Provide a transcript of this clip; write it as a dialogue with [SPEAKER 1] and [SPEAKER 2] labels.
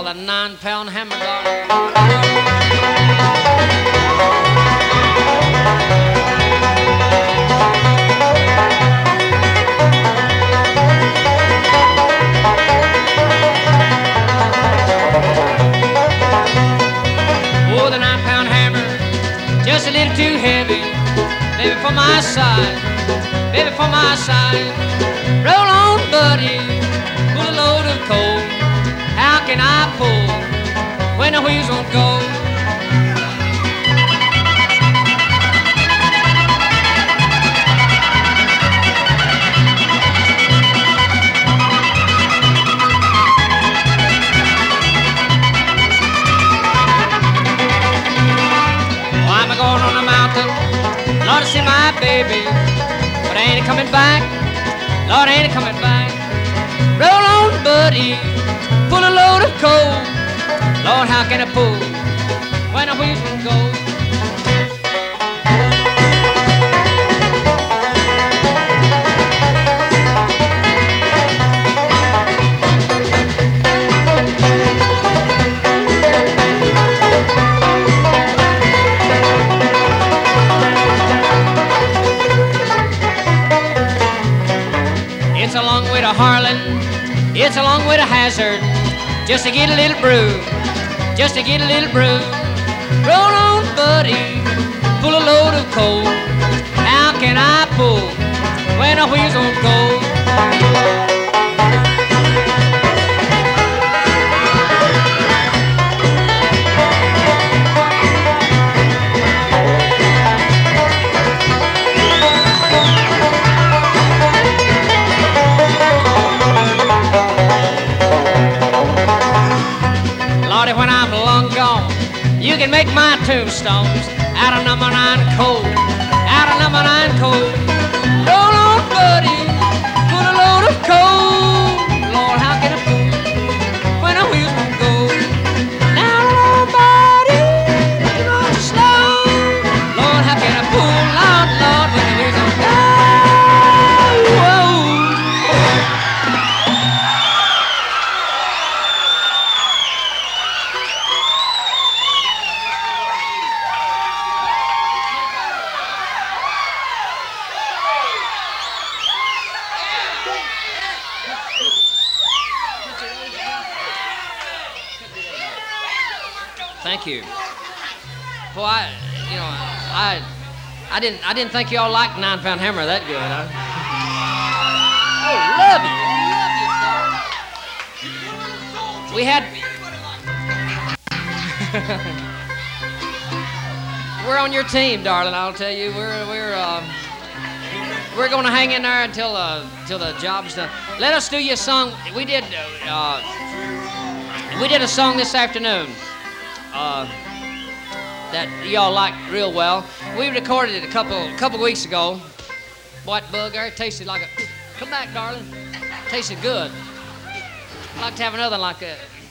[SPEAKER 1] A 9-pound hammer, darling. Oh, the 9-pound hammer, just a little too heavy. Baby, for my side, baby, for my side. Roll on, buddy, pull a load of coal. How can I pull when the wheels won't go? Oh, I'm going on the mountain, Lord, to see my baby, but I ain't coming back, Lord, I ain't coming back. Roll on, buddy, pull a load of coal. Lord, how can I pull when the wheels won't go? It's a long way to Harlan, it's a long way to Hazard, just to get a little brew, just to get a little brew. Roll on, buddy, pull a load of coal. How can I pull when the wheels won't go? Lordy, when I'm long gone, you can make my tombstones out of number 9 coal, out of number 9 coal. Roll on, buddy, put a load of coal. Lord, how can I pull when the wheels won't go? Now, roll on, buddy, go slow. Lord, how can I pull, Lord, Lord, when the wheels won't go? Whoa. Thank you. Well, I didn't think y'all liked 9-pound hammer that good, huh? Oh, love you, We had. We're on your team, darling. I'll tell you, we're going to hang in there until the job's done. Let us do you a song. We did a song this afternoon. That y'all liked real well. We recorded it a couple weeks ago. White bug there, tasted like a. Come back, darling. Tasted good. I'd like to have another like that.